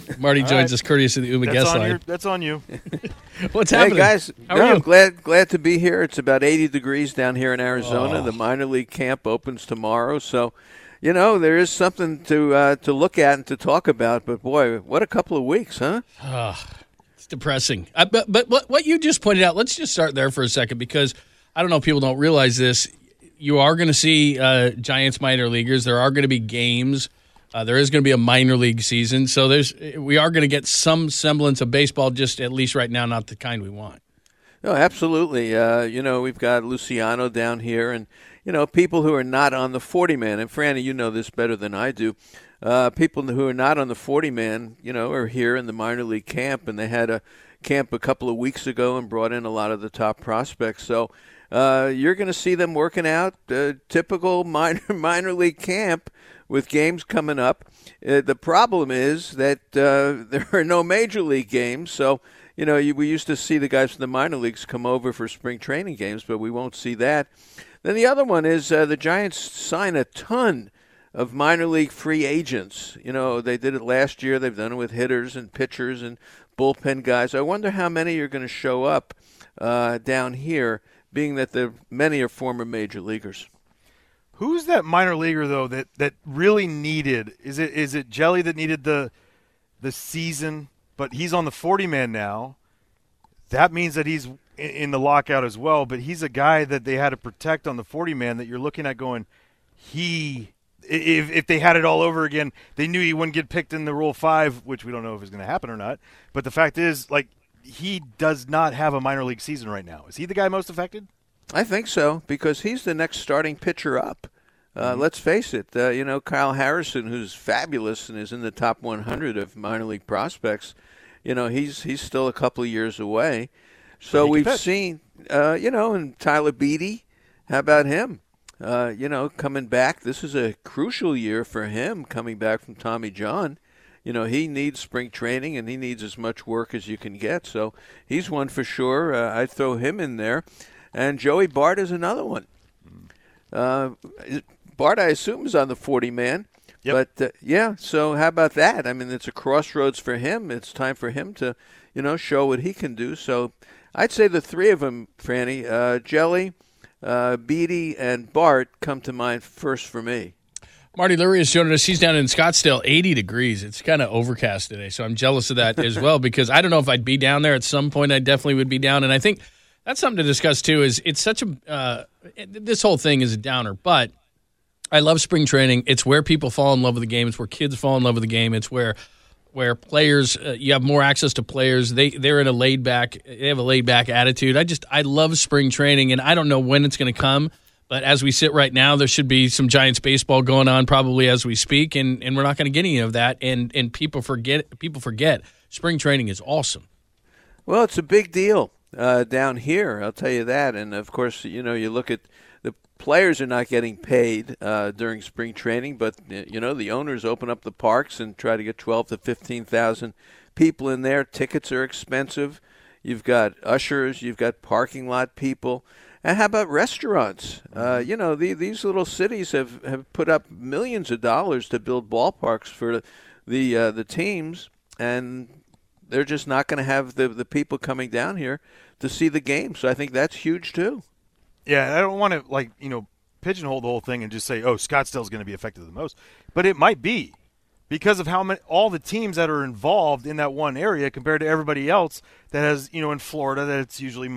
Marty joins us courteous of the Uma guest line. That's on you. What's happening? Hey, guys. How are you? I'm glad to be here. It's about 80 degrees down here in Arizona. The minor league camp opens tomorrow. So, there is something to look at and to talk about. But, boy, what a couple of weeks, huh? It's depressing. But what you just pointed out, let's just start there for a second because I don't know if people don't realize this. You are going to see Giants minor leaguers. There are going to be games. There is going to be a minor league season. So we are going to get some semblance of baseball, just at least right now, not the kind we want. No, absolutely. We've got Luciano down here and, people who are not on the 40-man. And, Franny, you know this better than I do. People who are not on the 40-man, are here in the minor league camp. And they had a camp a couple of weeks ago and brought in a lot of the top prospects. So you're going to see them working out typical minor league camp with games coming up. The problem is that there are no major league games. So, we used to see the guys from the minor leagues come over for spring training games, but we won't see that. Then the other one is the Giants sign a ton of minor league free agents. They did it last year. They've done it with hitters and pitchers and bullpen guys. I wonder how many are going to show up down here, being that many are former major leaguers. Who's that minor leaguer though that really needed? Is it Jelly that needed the season, but he's on the 40-man now? That means that he's in the lockout as well. But he's a guy that they had to protect on the 40-man that you're looking at going. If they had it all over again, they knew he wouldn't get picked in the Rule 5, which we don't know if it's going to happen or not. But the fact is, he does not have a minor league season right now. Is he the guy most affected? I think so, because he's the next starting pitcher up. Let's face it, Kyle Harrison, who's fabulous and is in the top 100 of minor league prospects, he's still a couple of years away. So we've seen, and Tyler Beede, how about him? Coming back. This is a crucial year for him coming back from Tommy John. He needs spring training and he needs as much work as you can get. So he's one for sure. I'd throw him in there. And Joey Bart is another one. Bart, I assume, is on the 40-man. Yep. But, so how about that? I mean, it's a crossroads for him. It's time for him to, show what he can do. So I'd say the three of them, Franny, Jelly, Beede, and Bart come to mind first for me. Marty Lurie is joining us. He's down in Scottsdale, 80 degrees. It's kind of overcast today, so I'm jealous of that as well because I don't know if I'd be down there. At some point, I definitely would be down. And I think that's something to discuss, too, is it's such a this whole thing is a downer. But I love spring training. It's where people fall in love with the game. It's where kids fall in love with the game. It's where players, you have more access to players. They have a laid back attitude. I love spring training, and I don't know when it's going to come. But as we sit right now, there should be some Giants baseball going on probably as we speak, and we're not going to get any of that. And people forget spring training is awesome. Well, it's a big deal down here, I'll tell you that. And of course, you look at the players are not getting paid during spring training, but the owners open up the parks and try to get 12 to 15,000 people in there. Tickets are expensive. You've got ushers, you've got parking lot people. And how about restaurants? These little cities have put up millions of dollars to build ballparks for the teams, and they're just not going to have the people coming down here to see the game. So I think that's huge too. Yeah, I don't want to pigeonhole the whole thing and just say, oh, Scottsdale's going to be affected the most, but it might be because of all the teams that are involved in that one area compared to everybody else that has, in Florida, that it's usually,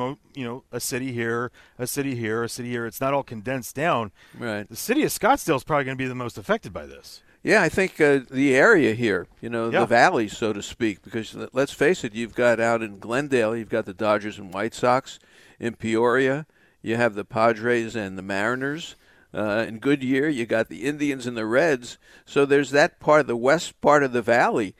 a city here, a city here, a city here. It's not all condensed down. Right. The city of Scottsdale is probably going to be the most affected by this. Yeah, I think the area here, the valley, so to speak, because let's face it, you've got out in Glendale, you've got the Dodgers and White Sox. In Peoria, you have the Padres and the Mariners. In Goodyear, you got the Indians and the Reds. So there's that part, the west part of the valley.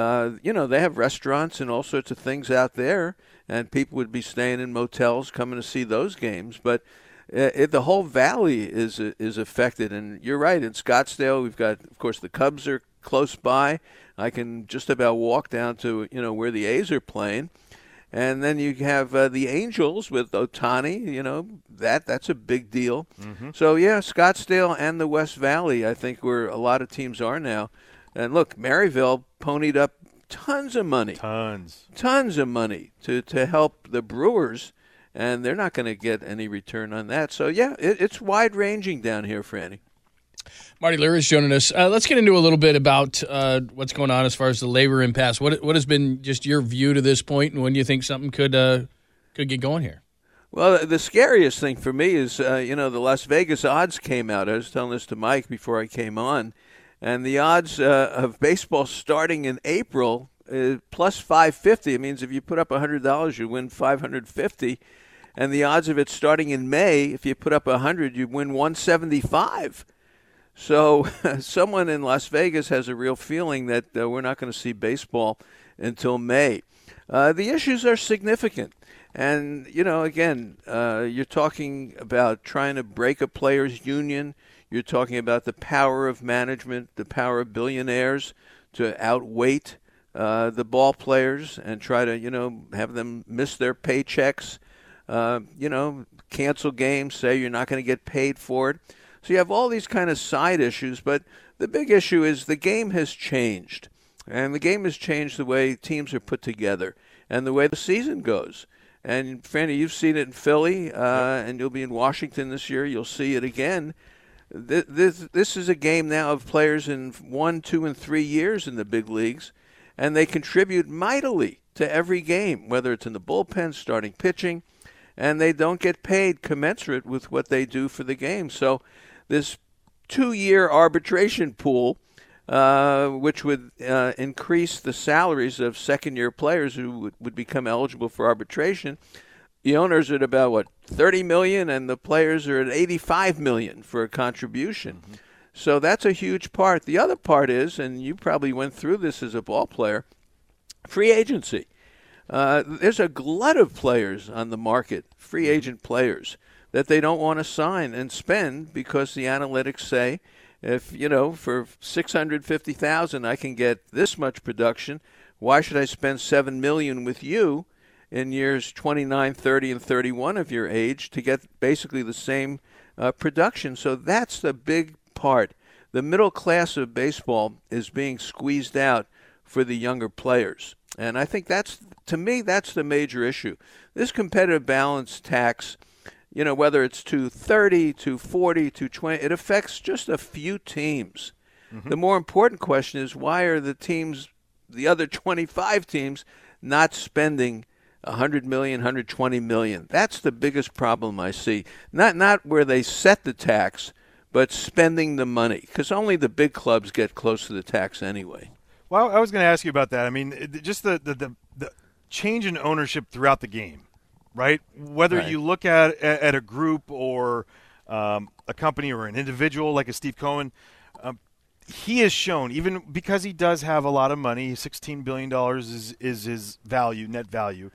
They have restaurants and all sorts of things out there, and people would be staying in motels coming to see those games. But the whole valley is affected. And you're right, in Scottsdale, we've got, of course, the Cubs are close by. I can just about walk down to, where the A's are playing. And then you have the Angels with Ohtani, that's a big deal. Mm-hmm. So, Scottsdale and the West Valley, I think, where a lot of teams are now. And look, Maryville ponied up tons of money. Tons of money to help the Brewers, and they're not going to get any return on that. So, yeah, it's wide-ranging down here, Franny. Marty Lear is joining us. Let's get into a little bit about what's going on as far as the labor impasse. What has been just your view to this point, and when do you think something could get going here? Well, the scariest thing for me is, the Las Vegas odds came out. I was telling this to Mike before I came on. And the odds of baseball starting in April plus 550. It means if you put up $100, you win $550. And the odds of it starting in May, if you put up 100, you win $175. So someone in Las Vegas has a real feeling that we're not going to see baseball until May. The issues are significant. And, again, you're talking about trying to break a players' union. You're talking about the power of management, the power of billionaires to outweight the ball players and try to, have them miss their paychecks, cancel games, say you're not going to get paid for it. So you have all these kind of side issues, but the big issue is the game has changed. And the game has changed the way teams are put together and the way the season goes. And, Franny, you've seen it in Philly, and you'll be in Washington this year. You'll see it again. This is a game now of players in 1, 2, and 3 years in the big leagues, and they contribute mightily to every game, whether it's in the bullpen, starting pitching, and they don't get paid commensurate with what they do for the game. So this 2-year arbitration pool, which would increase the salaries of second-year players who would become eligible for arbitration. The owners are at about, $30 million, and the players are at $85 million for a contribution. Mm-hmm. So that's a huge part. The other part is, and you probably went through this as a ball player, free agency. There's a glut of players on the market, free agent players, that they don't want to sign and spend because the analytics say, if, for $650,000 I can get this much production, why should I spend $7 million with you in years 29, 30, and 31 of your age to get basically the same production? So that's the big part. The middle class of baseball is being squeezed out for the younger players. And I think to me, that's the major issue. This competitive balance tax, whether it's 230, 240, 220, it affects just a few teams. Mm-hmm. The more important question is, why are the other 25 teams, not spending $100 million, $120 million? That's the biggest problem I see. Not where they set the tax, but spending the money, because only the big clubs get close to the tax anyway. Well, I was going to ask you about that. I mean, just the change in ownership throughout the game, right? Whether you look at a group or a company or an individual like a Steve Cohen, he has shown, even because he does have a lot of money, $16 billion is his value, net value,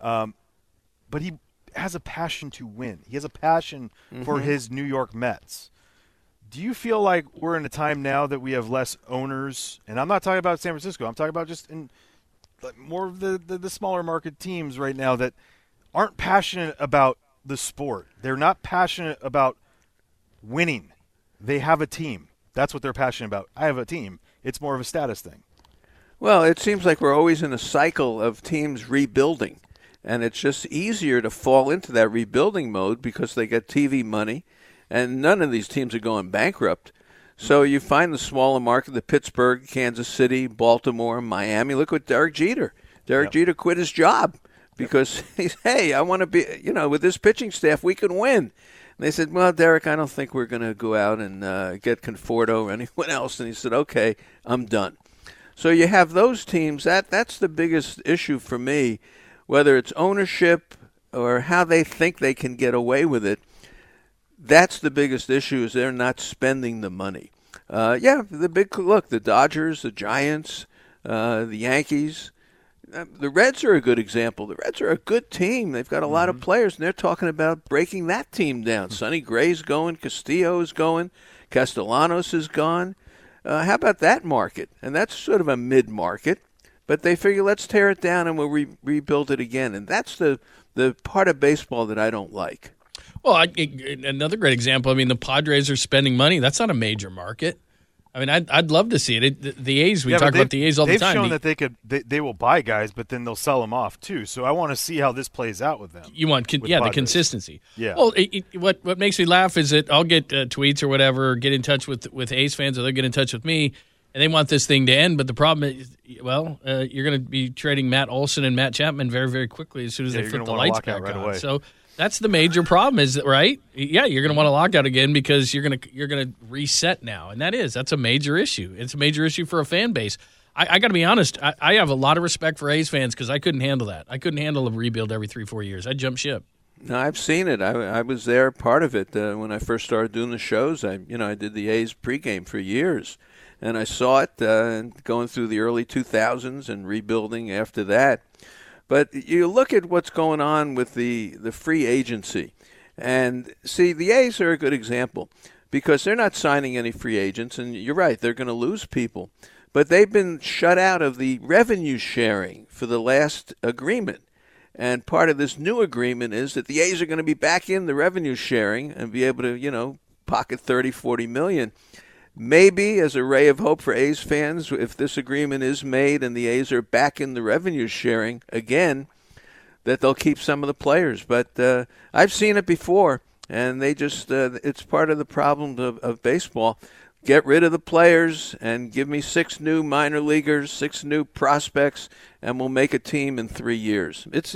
but he has a passion to win. He has a passion for his New York Mets. Do you feel like we're in a time now that we have less owners? And I'm not talking about San Francisco. I'm talking about just in more of the smaller market teams right now that aren't passionate about the sport. They're not passionate about winning. They have a team. That's what they're passionate about. I have a team. It's more of a status thing. Well, it seems like we're always in a cycle of teams rebuilding. And it's just easier to fall into that rebuilding mode because they get TV money. And none of these teams are going bankrupt. So you find the smaller market, the Pittsburgh, Kansas City, Baltimore, Miami. Look at Derek Jeter. Derek Jeter quit his job because he's, hey, I want to be, with this pitching staff, we can win. And they said, well, Derek, I don't think we're going to go out and get Conforto or anyone else. And he said, okay, I'm done. So you have those teams. That's the biggest issue for me, whether it's ownership or how they think they can get away with it. That's the biggest issue, is they're not spending the money. The Dodgers, the Giants, the Yankees, the Reds are a good example. The Reds are a good team. They've got a lot of players, and they're talking about breaking that team down. Sonny Gray's going, Castillo is going, Castellanos is gone. How about that market? And that's sort of a mid-market, but they figure let's tear it down and we'll rebuild it again. And that's the part of baseball that I don't like. Well, another great example, the Padres are spending money. That's not a major market. I mean, I'd love to see it. The A's, we Yeah, talk but about the A's all the time. They've shown that they will buy guys, but then they'll sell them off too. So I want to see how this plays out with them. You want, the Padres. consistency. Yeah. Well, what makes me laugh is that I'll get tweets or whatever, or get in touch with A's fans, or they'll get in touch with me, and they want this thing to end. But the problem is, you're going to be trading Matt Olson and Matt Chapman very, very quickly as soon as they flip the lights back right on. away. So that's the major problem, is that right? Yeah, you're going to want to lock out again because you're going to reset now, and that's a major issue. It's a major issue for a fan base. I got to be honest. I have a lot of respect for A's fans because I couldn't handle that. I couldn't handle a rebuild every 3-4 years. I'd jump ship. No, I've seen it. I was there, part of it, when I first started doing the shows. I did the A's pregame for years, and I saw it going through the early 2000s and rebuilding after that. But you look at what's going on with the free agency, and see, the A's are a good example because they're not signing any free agents, and you're right, they're going to lose people. But they've been shut out of the revenue sharing for the last agreement. And part of this new agreement is that the A's are going to be back in the revenue sharing and be able to, pocket $30-40 million. Maybe as a ray of hope for A's fans, if this agreement is made and the A's are back in the revenue sharing again, that they'll keep some of the players. But I've seen it before, and they just it's part of the problem of baseball. Get rid of the players and give me 6 new minor leaguers, 6 new prospects, and we'll make a team in 3 years. It's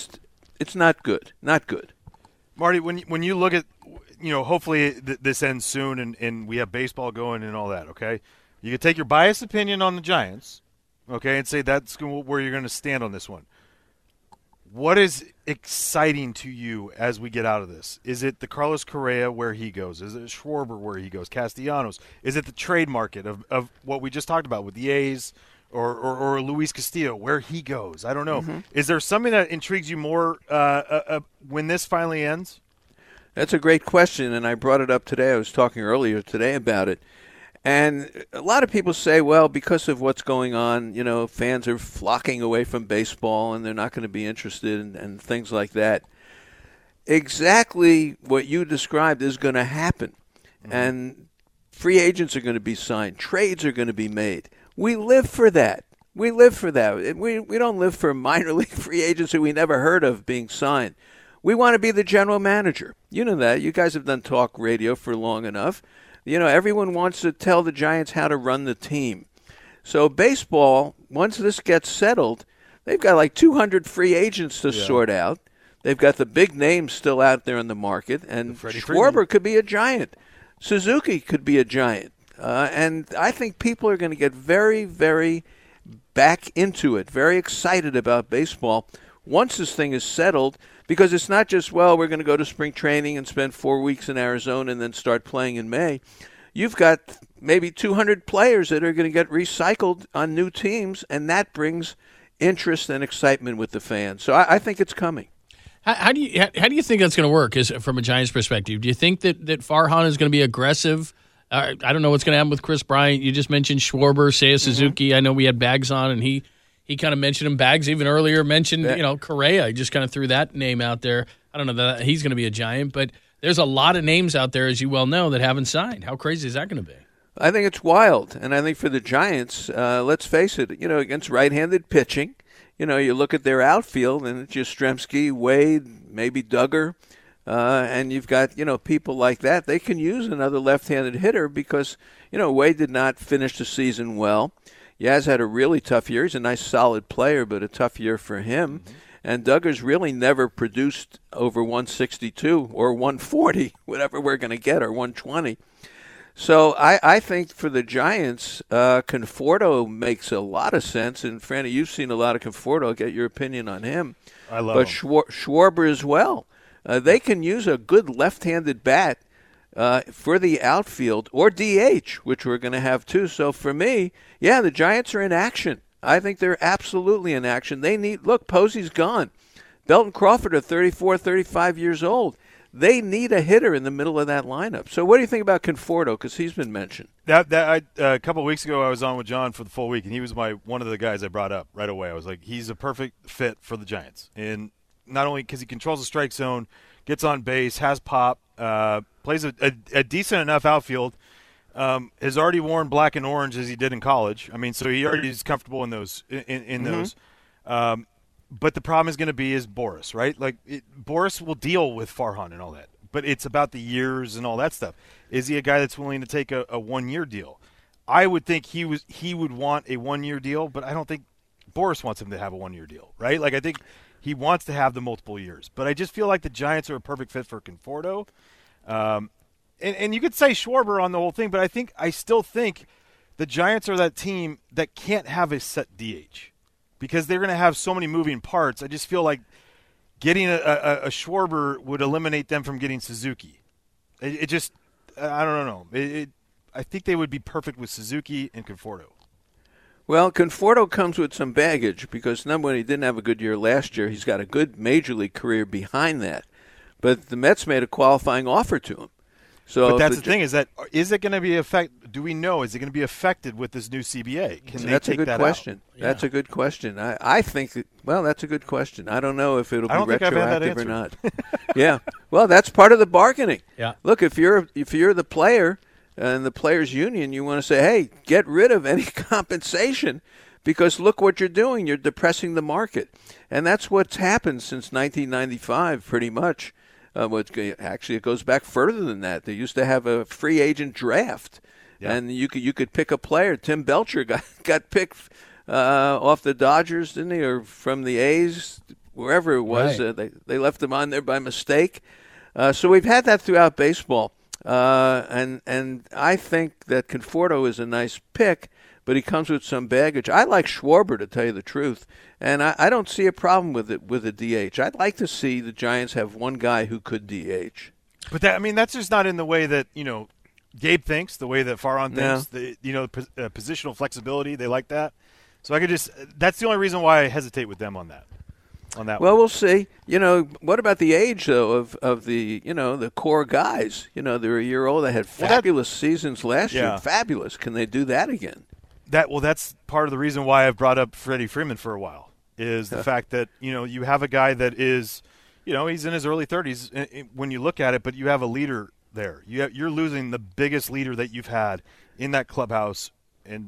not good. Not good. Marty, when you look at, hopefully this ends soon and we have baseball going and all that, okay? You can take your biased opinion on the Giants, okay, and say that's where you're going to stand on this one. What is exciting to you as we get out of this? Is it the Carlos Correa where he goes? Is it Schwarber where he goes? Castellanos? Is it the trade market of what we just talked about with the A's or Luis Castillo where he goes? I don't know. Mm-hmm. Is there something that intrigues you more when this finally ends? That's a great question, and I brought it up today. I was talking earlier today about it. And a lot of people say, well, because of what's going on, fans are flocking away from baseball and they're not going to be interested and things like that. Exactly what you described is going to happen. Mm-hmm. And free agents are going to be signed. Trades are going to be made. We live for that. We live for that. We don't live for minor league free agents who we never heard of being signed. We want to be the general manager. You know that. You guys have done talk radio for long enough. Everyone wants to tell the Giants how to run the team. So baseball, once this gets settled, they've got like 200 free agents to sort out. They've got the big names still out there in the market, and Schwarber could be a Giant. Suzuki could be a Giant. And I think people are going to get very, very back into it, very excited about baseball once this thing is settled, because it's not just, we're going to go to spring training and spend 4 weeks in Arizona and then start playing in May. You've got maybe 200 players that are going to get recycled on new teams, and that brings interest and excitement with the fans. So I think it's coming. How do you think that's going to work from a Giants perspective? Do you think that Farhan is going to be aggressive? I don't know what's going to happen with Chris Bryant. You just mentioned Schwarber, Seiya Suzuki. Mm-hmm. I know we had Bags on, and he kind of mentioned him. Bags even earlier mentioned, Correa. He just kind of threw that name out there. I don't know that he's going to be a Giant, but there's a lot of names out there, as you well know, that haven't signed. How crazy is that going to be? I think it's wild, and I think for the Giants, let's face it, against right-handed pitching, you look at their outfield, and it's Yastrzemski, Wade, maybe Duggar, and you've got, people like that. They can use another left-handed hitter because, Wade did not finish the season well. Yaz had a really tough year. He's a nice, solid player, but a tough year for him. Mm-hmm. And Duggar's really never produced over 162 or 140, whatever we're going to get, or 120. So I think for the Giants, Conforto makes a lot of sense. And, Franny, you've seen a lot of Conforto. I'll get your opinion on him. I love him. But Schwarber as well. They can use a good left-handed bat for the outfield, or DH, which we're going to have too. So for me, the Giants are in action. I think they're absolutely in action. Look, Posey's gone. Belton Crawford are 34, 35 years old. They need a hitter in the middle of that lineup. So what do you think about Conforto? Because he's been mentioned. A couple of weeks ago, I was on with John for the full week, and he was one of the guys I brought up right away. I was like, he's a perfect fit for the Giants. And not only because he controls the strike zone, gets on base, has pop, plays a decent enough outfield. has already worn black and orange as he did in college. I mean, so he already is comfortable in those. In those. But the problem is going to be is Boris, right? Like Boris will deal with Farhan and all that, but it's about the years and all that stuff. Is he a guy that's willing to take a 1-year deal? I would think he would want a 1-year deal, but I don't think Boris wants him to have a 1-year deal, right? Like I think he wants to have the multiple years. But I just feel like the Giants are a perfect fit for Conforto. And you could say Schwarber on the whole thing, but I still think the Giants are that team that can't have a set DH because they're going to have so many moving parts. I just feel like getting a Schwarber would eliminate them from getting Suzuki. It just I don't know. I think they would be perfect with Suzuki and Conforto. Well, Conforto comes with some baggage because, number one, he didn't have a good year last year. He's got a good major league career behind that. But the Mets made a qualifying offer to him. So but that's the thing is it going to be do we know, is it going to be affected with this new CBA? Can that's they take a good that question. out? That's a good question. I think that's a good question. I don't know if it'll be retroactive or not. Yeah. Well, that's part of the bargaining. Yeah. Look, if you're the player and the players union, you want to say, hey, get rid of any compensation because look what you're doing. You're depressing the market. And that's what's happened since 1995 pretty much. Actually, it goes back further than that. They used to have a free agent draft, and you could pick a player. Tim Belcher got picked off the Dodgers, didn't he, or from the A's, wherever it was. Right. They left him on there by mistake. So we've had that throughout baseball, and I think that Conforto is a nice pick, but he comes with some baggage. I like Schwarber, to tell you the truth, and I don't see a problem with a DH. I'd like to see the Giants have one guy who could DH. But that's just not in the way that Gabe thinks, the way that Farhan thinks. Positional flexibility, they like that. So that's the only reason why I hesitate with them on that. Well, we'll see. What about the age though of the the core guys? They're a year old. They had fabulous seasons last year. Fabulous. Can they do that again? That's part of the reason why I've brought up Freddie Freeman for a while, is the fact that, you have a guy that is, he's in his early 30s when you look at it, but you have a leader there. You're losing the biggest leader that you've had in that clubhouse and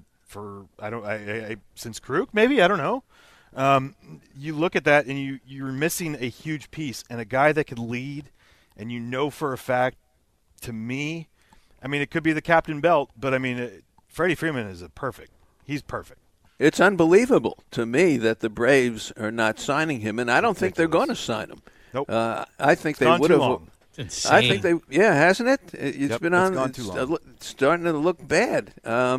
since Kruk, maybe, I don't know. You look at that and you're missing a huge piece and a guy that could lead, and for a fact, to me, it could be the captain belt, but Freddie Freeman is he's perfect. It's unbelievable to me that the Braves are not signing him, and I don't think they're going to sign him. Nope. I think they would have. It's insane. I think hasn't it? It's gone too long. It's starting to look bad.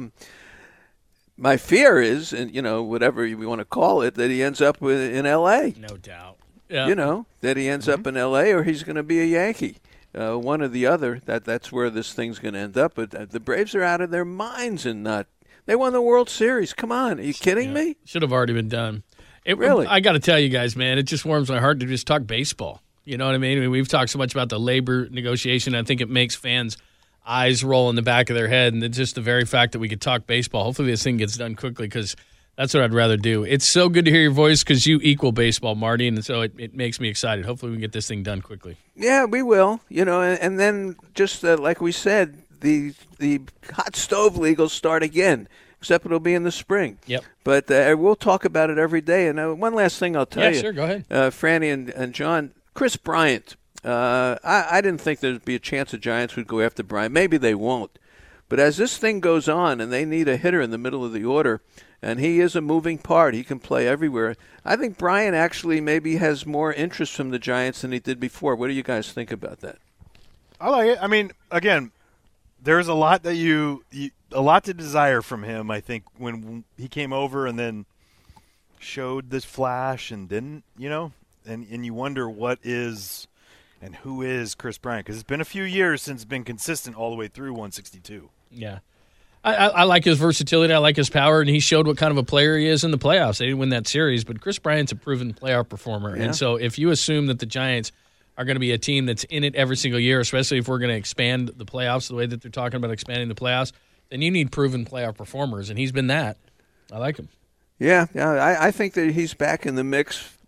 My fear is, and whatever we want to call it, that he ends up in L.A. No doubt. Yeah. That he ends up in L.A. or he's going to be a Yankee. One or the other. That's where this thing's going to end up. But the Braves are out of their minds and they won the World Series. Come on, are you kidding me? Should have already been done. Really? I got to tell you guys, man, it just warms my heart to just talk baseball. You know what I mean? We've talked so much about the labor negotiation. I think it makes fans' eyes roll in the back of their head, and it's just the very fact that we could talk baseball. Hopefully this thing gets done quickly because that's what I'd rather do. It's so good to hear your voice because you equal baseball, Marty, and so it makes me excited. Hopefully we can get this thing done quickly. Yeah, we will. And then just like we said, the hot stove league will start again, except it'll be in the spring. Yep. But we'll talk about it every day. And one last thing I'll tell you. Yeah, sure, go ahead. Franny and John, Chris Bryant. I didn't think there'd be a chance the Giants would go after Bryant. Maybe they won't. But as this thing goes on and they need a hitter in the middle of the order, and he is a moving part, he can play everywhere, I think Bryant actually maybe has more interest from the Giants than he did before. What do you guys think about that? I like it. Again, there's a lot that a lot to desire from him, I think, when he came over and then showed this flash and didn't, and you wonder what is and who is Chris Bryant, because it's been a few years since it's been consistent all the way through 162. Yeah. I like his versatility. I like his power, and he showed what kind of a player he is in the playoffs. They didn't win that series, but Chris Bryant's a proven playoff performer. Yeah. And so if you assume that the Giants are going to be a team that's in it every single year, especially if we're going to expand the playoffs the way that they're talking about expanding the playoffs, then you need proven playoff performers, and he's been that. I like him. Yeah, I think that he's back in the mix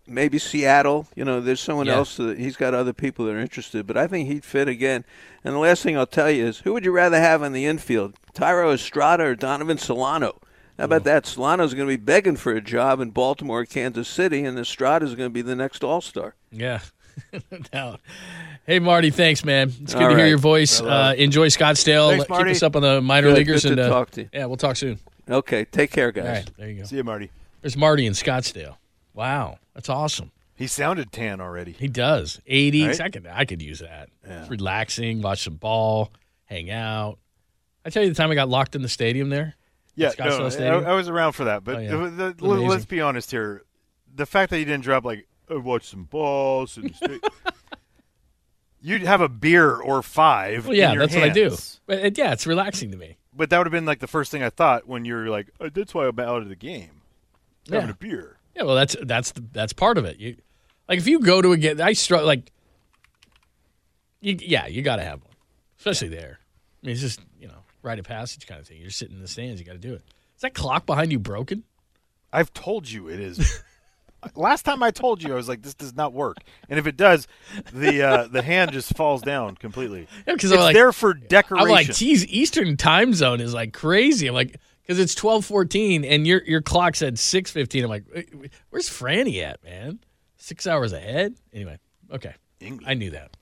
maybe Seattle. There's someone Yeah. else that he's got other people that are interested, but I think he'd fit again. And the last thing I'll tell you is, who would you rather have in the infield, Thairo Estrada or Donovan Solano? How about that? Solano's going to be begging for a job in Baltimore or Kansas City, and Estrada's going to be the next All-Star. Yeah, no doubt. Hey, Marty, thanks, man. It's good All to hear right. your voice. Enjoy Scottsdale. Thanks, Keep Marty. us up on the minor Good. leaguers. Good to and talk to you. Yeah, we'll talk soon. Okay, take care, guys. All right, there you go. See you, Marty. There's Marty in Scottsdale. Wow, that's awesome. He sounded tan already. He does. 80s. Right? I could use that. Yeah. Relaxing, watch some ball, hang out. I tell you the time I got locked in the stadium there. Yeah, Scottsdale no, Stadium? I was around for that. But Oh, yeah. let's Amazing. be honest here. The fact that you didn't drop, like, I watched some balls. And you'd have a beer or 5 Well, yeah, in your that's what I do. hands. But yeah, it's relaxing to me. But that would have been, like, the first thing I thought when you're like, oh, that's why I'm out of the game. Having Yeah. a beer. Yeah, well, that's part of it. Like if you go to a game, I struggle. Like, you got to have one, especially there. I mean, it's just rite of passage kind of thing. You're sitting in the stands, you got to do it. Is that clock behind you broken? I've told you it is. Last time I told you, I was like, this does not work. And if it does, the hand just falls down completely. Yeah, because It's there for decoration. I'm like, geez, Eastern time zone is like crazy. I'm like, because it's 12:14 and your clock said 6:15. I'm like, where's Franny at, man? 6 hours ahead. Anyway, okay, England. I knew that.